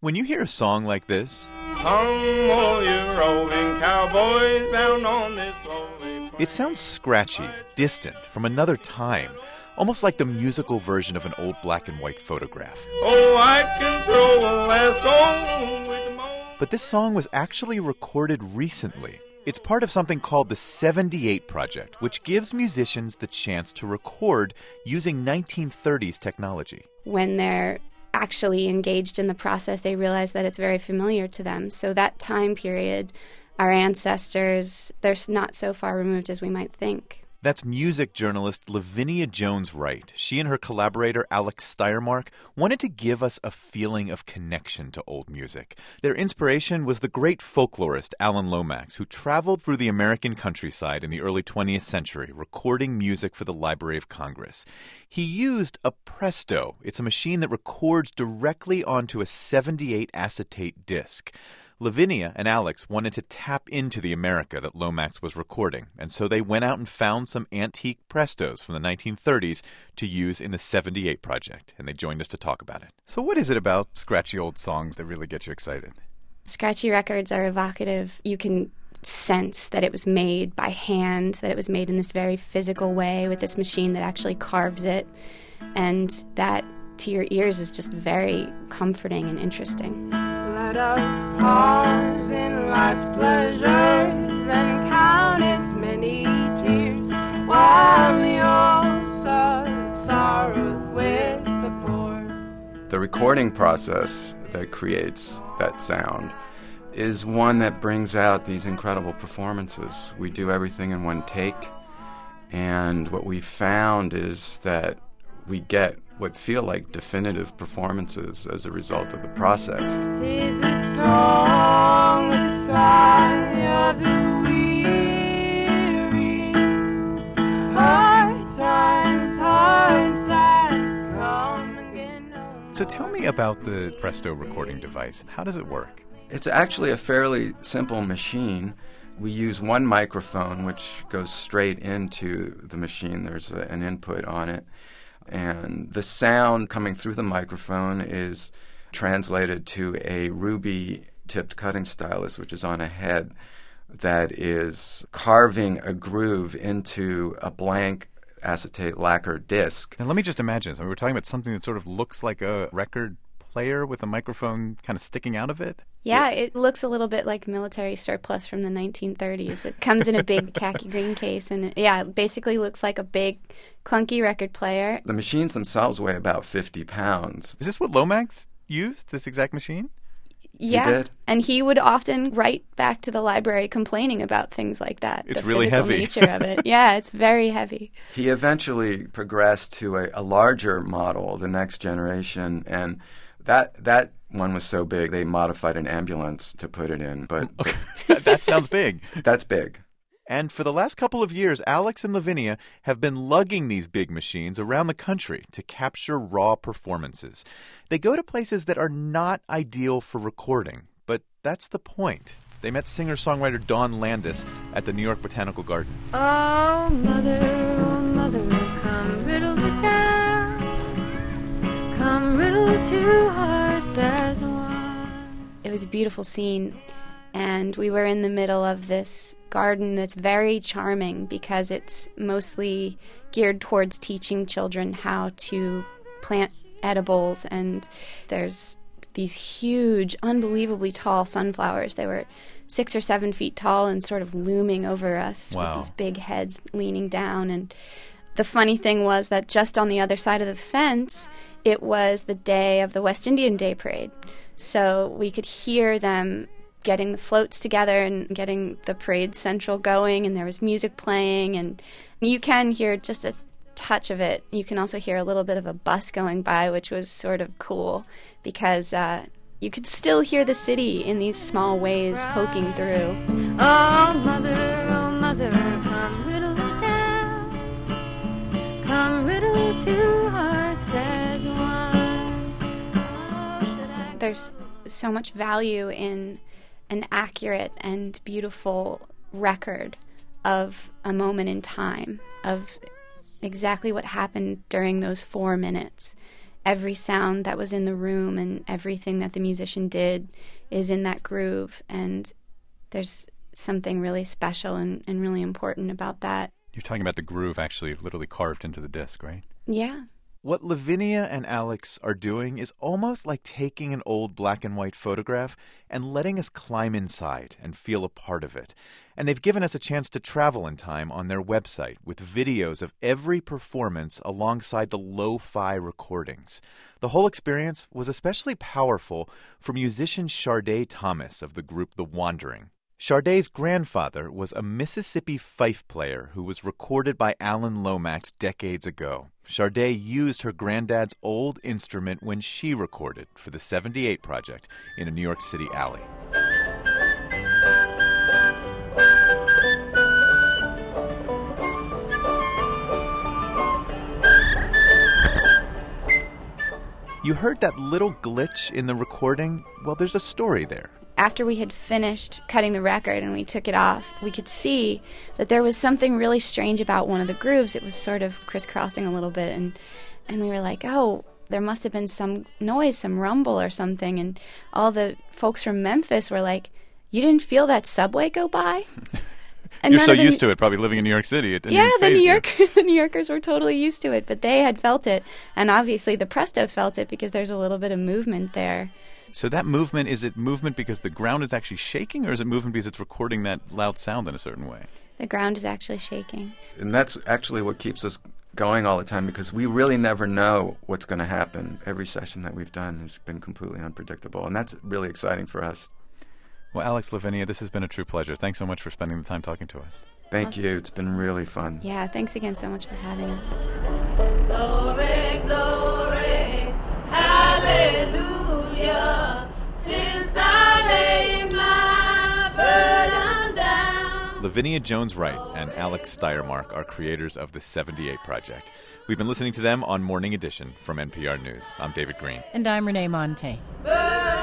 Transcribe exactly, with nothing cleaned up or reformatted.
When you hear a song like this, Come all you roving cowboys down on this lonely plain. It sounds scratchy, distant, from another time, almost like the musical version of an old black and white photograph. Oh, I can throw a lasso with the mo- But this song was actually recorded recently. It's part of something called the seventy-eight Project, which gives musicians the chance to record using nineteen thirties technology. When they're actually engaged in the process, they realize that it's very familiar to them. So that time period, our ancestors, they're not so far removed as we might think. That's music journalist Lavinia Jones-Wright. She and her collaborator Alex Steyermark wanted to give us a feeling of connection to old music. Their inspiration was the great folklorist Alan Lomax, who traveled through the American countryside in the early twentieth century, recording music for the Library of Congress. He used a Presto. It's a machine that records directly onto a seventy-eight acetate disc. Lavinia and Alex wanted to tap into the America that Lomax was recording, and so they went out and found some antique Prestos from the nineteen thirties to use in the seventy-eight Project, and they joined us to talk about it. So what is it about scratchy old songs that really get you excited? Scratchy records are evocative. You can sense that it was made by hand, that it was made in this very physical way with this machine that actually carves it, and that to your ears is just very comforting and interesting. Let us pause in life's pleasures and count its many tears while we all sigh sorrows with the poor. The recording process that creates that sound is one that brings out these incredible performances. We do everything in one take, and what we found is that we get what feel like definitive performances as a result of the process. Tis the song, the sigh of the weary. Hard times, hard times, come again. No So tell me about the Presto recording device. How does it work? It's actually a fairly simple machine. We use one microphone, which goes straight into the machine. There's a, an input on it. And the sound coming through the microphone is translated to a ruby-tipped cutting stylus, which is on a head that is carving a groove into a blank acetate lacquer disc. Now let me just imagine. So we're talking about something that sort of looks like a record player with a microphone kind of sticking out of it? Yeah, it looks a little bit like military surplus from the nineteen thirties. It comes in a big khaki green case, and it, yeah, it basically looks like a big, clunky record player. The machines themselves weigh about fifty pounds. Is this what Lomax used, this exact machine? Yeah, He did. And he would often write back to the library complaining about things like that. It's the really physical heavy. nature of it. Yeah, it's very heavy. He eventually progressed to a, a larger model, the next generation, and that that one was so big they modified an ambulance to put it in. But That sounds big. that's big. And for the last couple of years, Alex and Lavinia have been lugging these big machines around the country to capture raw performances. They go to places that are not ideal for recording, but that's the point. They met singer-songwriter Dawn Landis at the New York Botanical Garden. Oh, mother, oh, mother, come riddle me down. Come riddle two hearts as one. It was a beautiful scene, and we were in the middle of this garden that's very charming because it's mostly geared towards teaching children how to plant edibles, and there's these huge, unbelievably tall sunflowers. They were six or seven feet tall and sort of looming over us Wow. with these big heads leaning down. And the funny thing was that just on the other side of the fence, it was the day of the West Indian Day Parade. So we could hear them getting the floats together and getting the parade central going, and there was music playing, and you can hear just a touch of it. You can also hear a little bit of a bus going by, which was sort of cool because uh, you could still hear the city in these small ways poking through. Oh, mother, oh, mother, come riddle me down. Come riddle two hearts as one. Oh, should I... There's so much value in an accurate and beautiful record of a moment in time, of exactly what happened during those four minutes. every sound that was in the room and everything that the musician did is in that groove. And there's something really special and, and really important about that. You're talking about the groove actually literally carved into the disc, right? Yeah. What Lavinia and Alex are doing is almost like taking an old black and white photograph and letting us climb inside and feel a part of it. And they've given us a chance to travel in time on their website with videos of every performance alongside the lo-fi recordings. The whole experience was especially powerful for musician Sharday Thomas of the group The Wandering. Sharday's grandfather was a Mississippi fife player who was recorded by Alan Lomax decades ago. Sharday used her granddad's old instrument when she recorded for the seventy-eight Project in a New York City alley. You heard that little glitch in the recording? Well, there's a story there. After we had finished cutting the record and we took it off, we could see that there was something really strange about one of the grooves. It was sort of crisscrossing a little bit, and and we were like, oh, there must have been some noise, some rumble or something. And all the folks from Memphis were like, you didn't feel that subway go by? And You're so the, used to it, probably living in New York City. It didn't yeah, even the faze New you. Yorkers, the New Yorkers were totally used to it, but they had felt it. And obviously the Presto felt it because there's a little bit of movement there. So that movement, is it movement because the ground is actually shaking, or is it movement because it's recording that loud sound in a certain way? The ground is actually shaking. And that's actually what keeps us going all the time, because we really never know what's going to happen. Every session that we've done has been completely unpredictable, and that's really exciting for us. Well, Alex, Lavinia, this has been a true pleasure. Thanks so much for spending the time talking to us. Thank you. It's been really fun. Yeah, thanks again so much for having us. Glory, glory, hallelujah, since I laid my burden down. Lavinia Jones-Wright and Alex Steyermark are creators of the seventy-eight Project. We've been listening to them on Morning Edition from N P R News. I'm David Green. And I'm Renee Monte. Burden